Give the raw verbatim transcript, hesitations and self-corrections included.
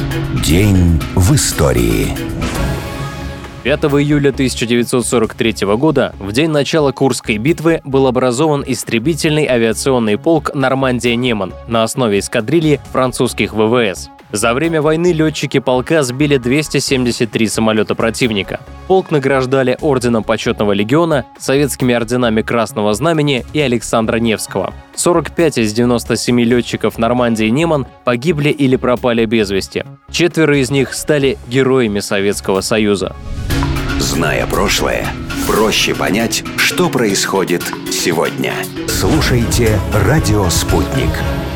День в истории. пятого июля тысяча девятьсот сорок третьего года, в день начала Курской битвы, был образован истребительный авиационный полк «Нормандия-Неман» на основе эскадрильи французских вэ вэ эс. За время войны летчики полка сбили двести семьдесят три самолета противника. Полк награждали орденом Почетного легиона, советскими орденами Красного Знамени и Александра Невского. сорок пять из девяноста семи летчиков «Нормандии-Неман» погибли или пропали без вести. Четверо из них стали героями Советского Союза. Зная прошлое, проще понять, что происходит сегодня. Слушайте «Радио Спутник».